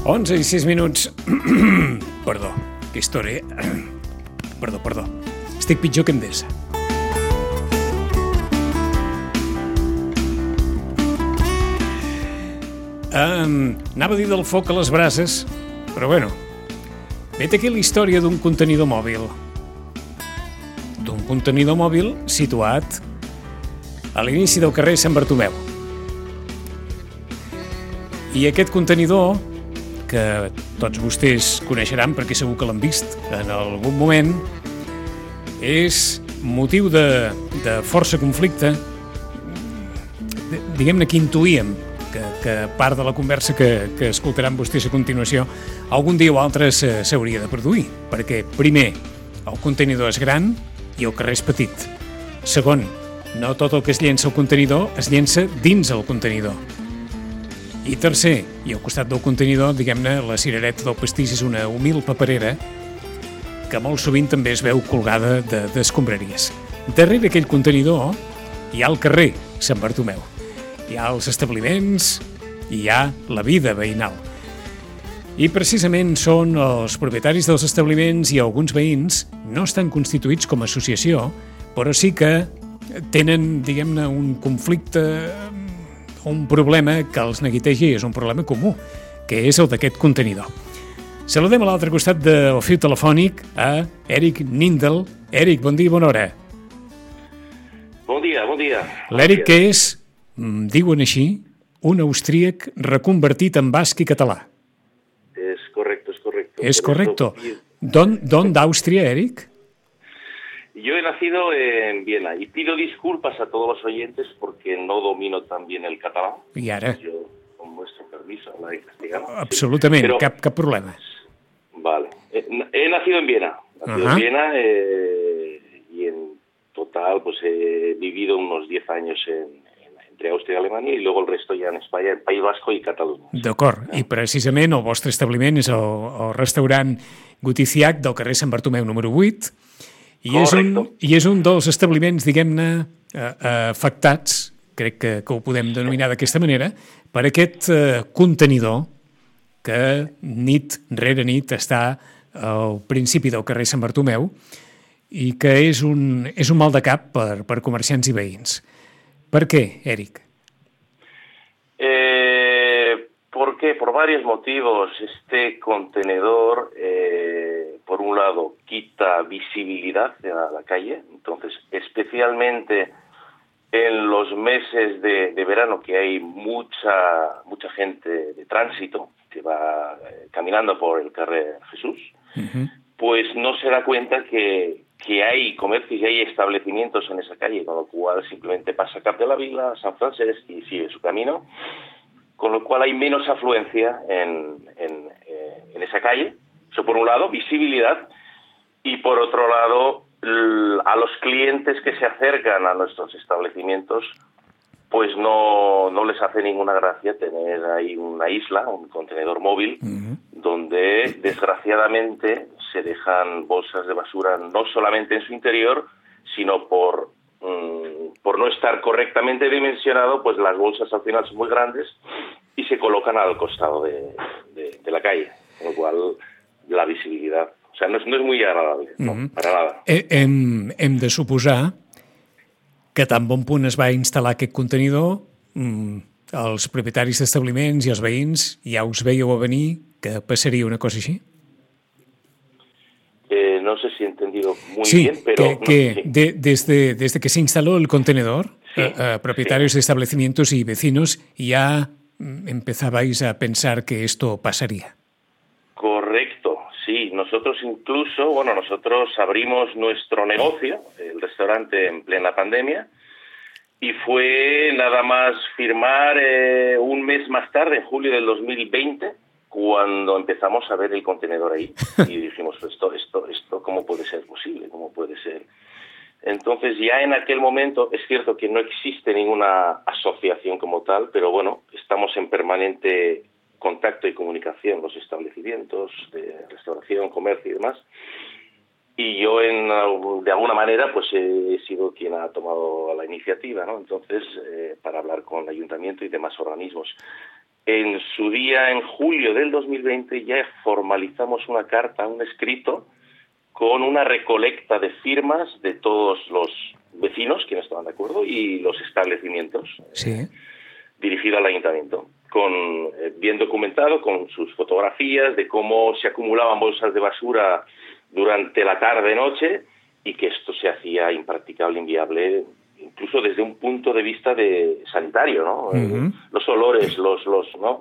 11 i 6 minuts. Perdó, que història. Perdó. Estic pitjor que Endesa. Anava a dir del foc a les brases, però bueno. Vet aquí la història d'un contenidor mòbil. D'un contenidor mòbil situat a l'inici del carrer Sant Bartomeu. I aquest contenidor, que tots vostès coneixeran perquè segur que l'han vist en algun moment, és motiu de força conflicte. Diguem-ne que intuïem que part de la conversa que escoltaran vostès a continuació algun dia o altre s'hauria de produir, perquè primer, el contenidor és gran i el carrer és petit. Segon, no tot el que es llença al contenidor es llença dins el contenidor. I tercer, i al costat del contenidor, diguem-ne, la cirereta del pastís és una humil paperera que molt sovint també es veu colgada d'escombraries. Darrere aquell contenidor hi ha el carrer Sant Bartomeu. Hi ha els establiments i hi ha la vida veïnal. I precisament són els propietaris dels establiments i alguns veïns no estan constituïts com a associació, però sí que tenen, diguem-ne, un conflicte, un problema que els neguiteja i és un problema comú, que és el d'aquest contenidor. Saludem a l'altre costat del fil telefònic a Eric Nindel. Eric, bon dia i bona hora. Bon dia. L'Eric, que és, diuen així, un austríac reconvertit en basc i català. Es correcto. Es correcto. ¿Dónde Austria, Eric? Yo he nacido en Viena y pido disculpas a todos los oyentes porque no domino tan bien el catalán. I ara? Yo, con vuestro permiso, hablaré castellano. Absolutament, Pero, cap problema. Vale. He nacido en Viena. En Viena y en total pues he vivido unos 10 años entre Àustria i Alemanya i luego el resto ja en Espanya, en País Vasco i Catalunya. D'acord, i precisament el vostre establiment és el restaurant Guticiac del carrer Sant Bartomeu número 8 i és un dels establiments, diguem-ne, afectats, crec que ho podem denominar d'aquesta manera, per aquest contenidor que nit rere nit està al principi del carrer Sant Bartomeu i que és un mal de cap per comerciants i veïns. ¿Por qué, Eric? ¿Por qué? Por varios motivos. Este contenedor, por un lado, quita visibilidad a la calle. Entonces, especialmente en los meses de verano, que hay mucha gente de tránsito que va caminando por el carrer Jesús, pues no se da cuenta que hay comercios y hay establecimientos en esa calle, con lo cual simplemente pasa Cap de la Vila, San Francesc y sigue su camino, con lo cual hay menos afluencia en esa calle. Eso por un lado, visibilidad, y por otro lado, a los clientes que se acercan a nuestros establecimientos, pues no les hace ninguna gracia tener ahí una isla, un contenedor móvil, donde desgraciadamente se dejan bolsas de basura no solamente en su interior, sino por no estar correctamente dimensionado, pues las bolsas al final son muy grandes y se colocan al costado de la calle, con lo cual la visibilidad, o sea, no es muy agradable, no, para nada. Hem de suposar que tan bon punt es va instal·lar aquest contenidor, els propietaris d'establiments i els veïns ja us veieu a venir que passaria una cosa així? No sé si he entendido muy bien, pero... Desde que se instaló el contenedor, propietarios de establecimientos y vecinos ya empezabais a pensar que esto pasaría. Correcto, sí. Nosotros abrimos nuestro negocio, el restaurante, en plena pandemia, y fue nada más firmar un mes más tarde, en julio del 2020, cuando empezamos a ver el contenedor ahí y dijimos, esto ¿cómo puede ser posible? ¿Cómo puede ser? Entonces ya en aquel momento, es cierto que no existe ninguna asociación como tal, pero bueno, estamos en permanente contacto y comunicación, los establecimientos de restauración, comercio y demás. Y yo de alguna manera pues he sido quien ha tomado la iniciativa, ¿no? Entonces, para hablar con el ayuntamiento y demás organismos. En su día, en julio del 2020, ya formalizamos una carta, un escrito, con una recolecta de firmas de todos los vecinos que no estaban de acuerdo y los establecimientos, dirigido al ayuntamiento, bien documentado con sus fotografías de cómo se acumulaban bolsas de basura durante la tarde-noche y que esto se hacía impracticable, inviable, incluso desde un punto de vista sanitario, ¿no? Los olores, ¿no?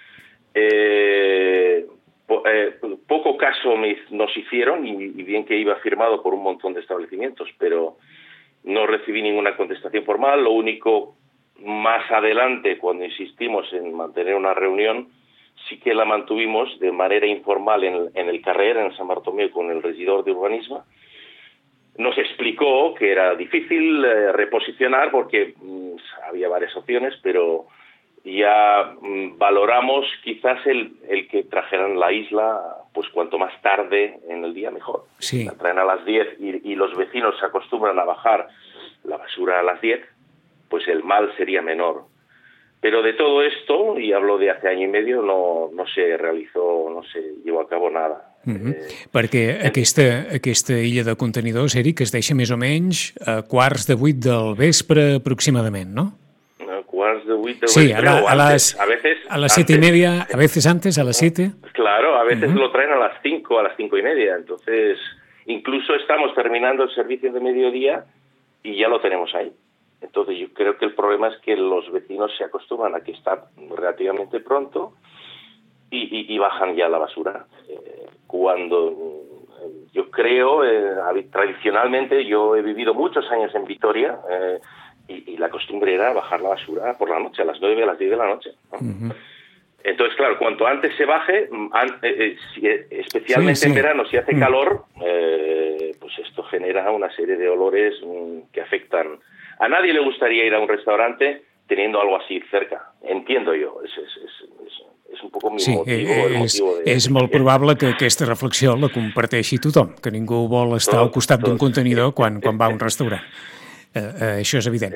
Poco caso nos hicieron, y bien que iba firmado por un montón de establecimientos, pero no recibí ninguna contestación formal. Lo único, más adelante, cuando insistimos en mantener una reunión, sí que la mantuvimos de manera informal en el Carrer, en San Bartomeu, con el regidor de urbanismo. Nos explicó que era difícil reposicionar porque había varias opciones, pero ya valoramos quizás el que trajeran la isla, pues cuanto más tarde en el día mejor. Sí. La traen a las 10 y los vecinos se acostumbran a bajar la basura a las 10, pues el mal sería menor. Pero de todo esto, y hablo de hace año y medio, no se realizó, no se llevó a cabo nada. Perquè aquesta illa de contenidors, Eric, es deixa més o menys a quarts de 8 del vespre aproximadament, ¿no? Quarts de 8 del sí, vespre, a las 7:30, a veces antes, a las 7. Claro, a veces lo traen a las 5, a las 5:30. Entonces, incluso estamos terminando el servicio de mediodía y ya lo tenemos ahí. Entonces, yo creo que el problema es que los vecinos se acostumbran a que está relativamente pronto y bajan ya la basura. Cuando yo creo, tradicionalmente, yo he vivido muchos años en Vitoria y la costumbre era bajar la basura por la noche, a las 9, a las 10 de la noche, ¿no? Entonces, claro, cuanto antes se baje, especialmente en verano, si hace calor, pues esto genera una serie de olores que afectan. A nadie le gustaría ir a un restaurante teniendo algo así cerca, entiendo yo. És un poc mi motiu. És molt probable que aquesta reflexió la comparteixi tothom, que ningú vol estar al costat d'un contenidor quan va a un restaurant. Això és evident.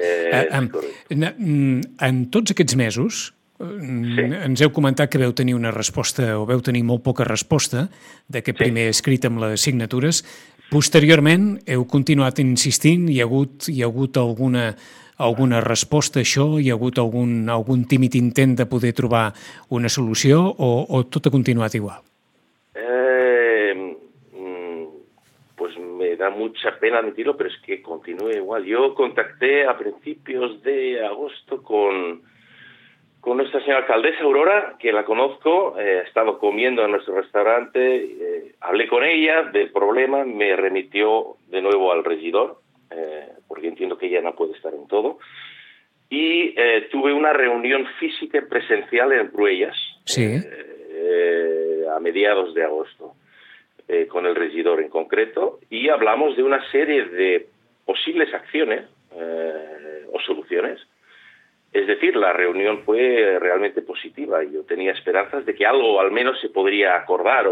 En tots aquests mesos, ens heu comentat que veu tenir una resposta, o veu tenir molt poca resposta, d'aquest primer escrit amb les signatures. Posteriorment, heu continuat insistint? Hi ha hagut alguna resposta a això? Hi ha hagut algun tímid intent de poder trobar una solució o tot ha continuat igual? Pues me da mucha pena admitirlo, pero es que continúa igual. Yo contacté a principios de agosto con nuestra señora alcaldesa Aurora, que la conozco, ha estado comiendo en nuestro restaurante, hablé con ella del problema, me remitió de nuevo al regidor, porque entiendo que ella no puede estar en todo, y tuve una reunión física y presencial en Pruellas, a mediados de agosto, con el regidor en concreto, y hablamos de una serie de posibles acciones o soluciones. Es decir, la reunión fue realmente positiva. Yo tenía esperanzas de que algo al menos se podría acordar.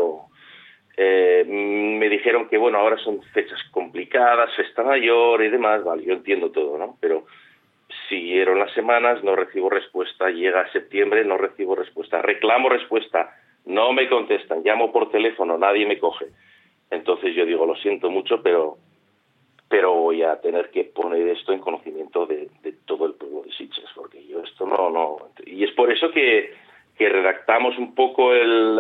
Me dijeron que, bueno, ahora son fechas complicadas, festa mayor y demás. Vale, yo entiendo todo, ¿no? Pero siguieron las semanas, no recibo respuesta. Llega septiembre, no recibo respuesta. Reclamo respuesta, no me contestan. Llamo por teléfono, nadie me coge. Entonces yo digo, lo siento mucho, pero voy a tener que poner esto en conocimiento de todo el pueblo de Sitges, porque yo esto no... Y es por eso que redactamos un poco el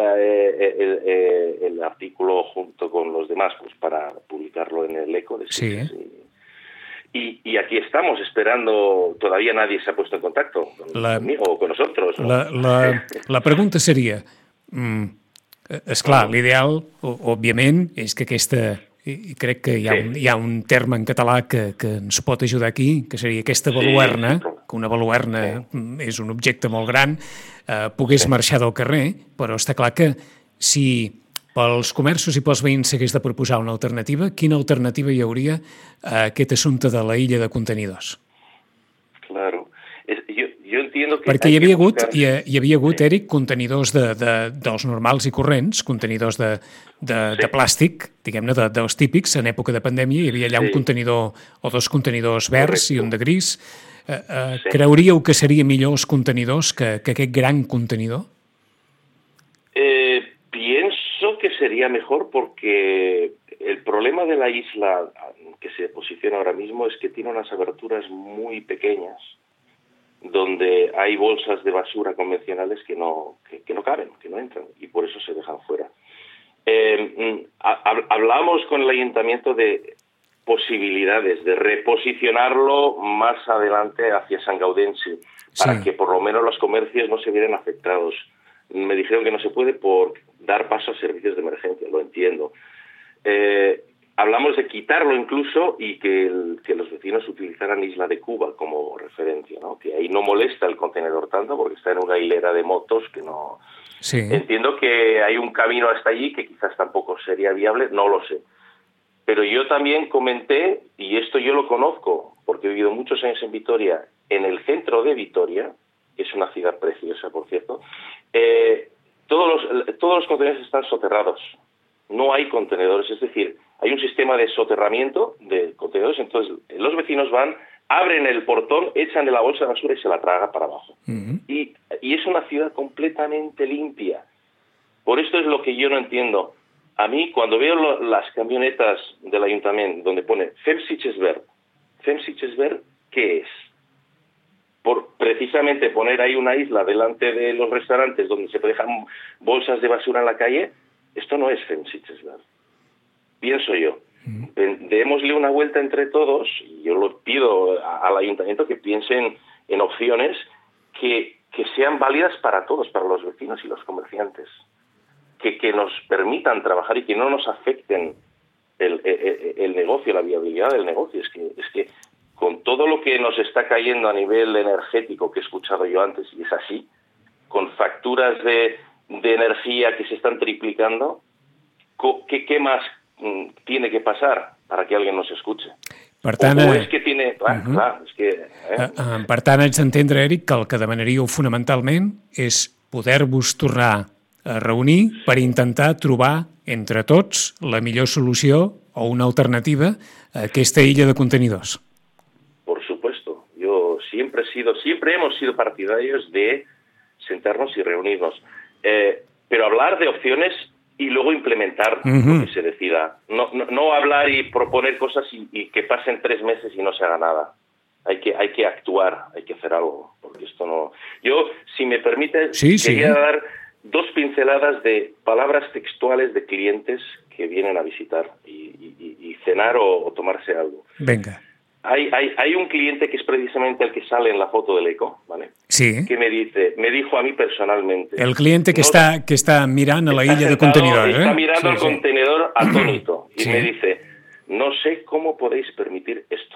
artículo junto con los demás, pues para publicarlo en el Eco de Sitges. Sí. Y aquí estamos esperando, todavía nadie se ha puesto en contacto conmigo o con nosotros, ¿no? La pregunta seria, esclar, l'ideal, òbviament, és que aquesta... I crec que hi ha un terme en català que ens pot ajudar aquí, que seria aquesta baluerna, que una baluerna és un objecte molt gran, pogués marxar del carrer, però està clar que si pels comerços i pels veïns s'hagués de proposar una alternativa, quina alternativa hi hauria a aquest assumpte de la illa de contenidors? Claro. Jo entiendo que... Perquè hi havia hagut, Eric, contenidors dels normals i corrents, contenidors de plàstic, diguem-ne, dels típics. En època de pandèmia hi havia allà un contenidor o dos contenidors verds i un de gris. Sí. Creuríeu que seria millor els contenidors que aquest gran contenidor? Pienso que sería mejor porque el problema de la isla que se posiciona ahora mismo es que tiene unas aberturas muy pequeñas donde hay bolsas de basura convencionales que no caben, que no entran, y por eso se dejan fuera. Hablamos con el ayuntamiento de posibilidades de reposicionarlo más adelante hacia Sant Gaudenci, para que por lo menos los comercios no se vieran afectados. Me dijeron que no se puede por dar paso a servicios de emergencia, lo entiendo. Hablamos de quitarlo incluso y que los vecinos utilizaran Isla de Cuba como referencia, ¿no? Que ahí no molesta el contenedor tanto porque está en una hilera de motos que no... Sí. Entiendo que hay un camino hasta allí que quizás tampoco sería viable, no lo sé. Pero yo también comenté, y esto yo lo conozco porque he vivido muchos años en Vitoria, en el centro de Vitoria, que es una ciudad preciosa, por cierto, todos los contenedores están soterrados. No hay contenedores, es decir, hay un sistema de soterramiento de contenedores, entonces los vecinos van, abren el portón, echan de la bolsa de basura y se la traga para abajo. Uh-huh. Y es una ciudad completamente limpia. Por esto es lo que yo no entiendo. A mí, cuando veo las camionetas del ayuntamiento donde pone Fem Sitges Verd, ¿qué es? Por precisamente poner ahí una isla delante de los restaurantes donde se dejan bolsas de basura en la calle, esto no es Fem Sitges Verd. Pienso yo. Démosle una vuelta entre todos, y yo lo pido al ayuntamiento que piensen en opciones que sean válidas para todos, para los vecinos y los comerciantes, que nos permitan trabajar y que no nos afecten el negocio, la viabilidad del negocio. Es que con todo lo que nos está cayendo a nivel energético, que he escuchado yo antes, y es así, con facturas de energía que se están triplicando, ¿qué más tiene que pasar para que alguien nos escuche? Per tant, és que tiene... Clar, és que... Per tant, haig d'entendre, Eric, que el que demanaríeu fonamentalment és poder-vos tornar a reunir per intentar trobar entre tots la millor solució o una alternativa a aquesta illa de contenidors. Por supuesto. Yo siempre hemos sido partidarios de sentarnos y reunirnos. Pero hablar de opciones y luego implementar lo que se decida. No hablar y proponer cosas y que pasen 3 meses y no se haga nada. Hay que actuar, hay que hacer algo, porque esto no... Yo, si me permite, quería dar 2 pinceladas de palabras textuales de clientes que vienen a visitar y cenar o tomarse algo. Venga. Hay un cliente que es precisamente el que sale en la foto del eco, ¿vale? Sí. Que me dijo a mí personalmente... El cliente que está mirant a la illa de contenidores. Está mirando el contenedor atónito y me dice, no sé cómo podéis permitir esto.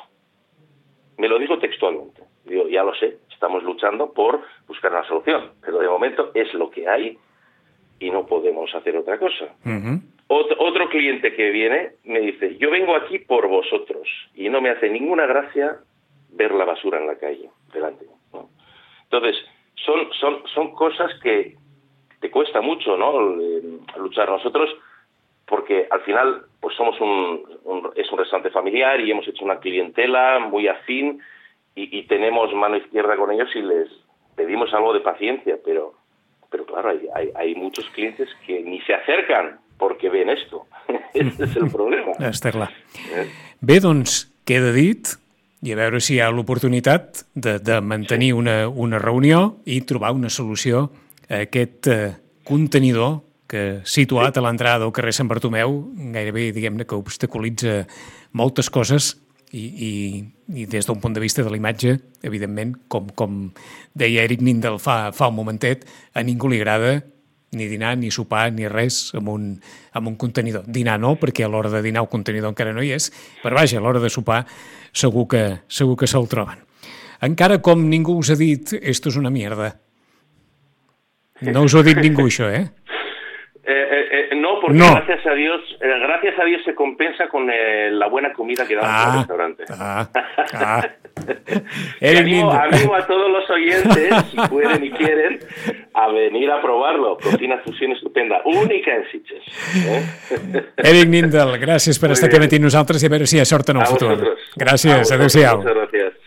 Me lo dijo textualmente. Digo, ya lo sé, estamos luchando por buscar una solución, pero de momento es lo que hay y no podemos hacer otra cosa. Otro cliente que viene me dice, yo vengo aquí por vosotros y no me hace ninguna gracia ver la basura en la calle delante, ¿no? Entonces, son cosas que te cuesta mucho, ¿no? Luchar nosotros, porque al final pues somos es un restaurante familiar y hemos hecho una clientela muy afín y tenemos mano izquierda con ellos y les pedimos algo de paciencia, pero claro, hay muchos clientes que ni se acercan porque ven esto. Este és el problema. Està clar. Bé, doncs, queda dit, i a veure si hi ha l'oportunitat de mantenir una reunió i trobar una solució a aquest contenidor que, situat a l'entrada del carrer Sant Bartomeu, gairebé, diguem-ne, que obstaculitza moltes coses i des d'un punt de vista de la imatge, evidentment, com deia Eric Nindel fa un momentet, a ningú li agrada ni dinar, ni sopar, ni res amb un contenidor. Dinar no, perquè a l'hora de dinar el contenidor encara no hi és, però vaja, a l'hora de sopar segur que se'l troben. Encara com ningú us ha dit, esto és una mierda. No us ho ha dit ningú, això, eh? No, porque no. Gracias a Dios se compensa con la buena comida que damos en el restaurante. Animo a todos los oyentes, si pueden y quieren, a venir a probarlo. Cocina fusión estupenda, única en Sitges. Eric Nindel, gràcies per estar aquí amb nosaltres i a veure si hi ha sort en el futur. Gràcies, adéu-siau. Muchas gracias.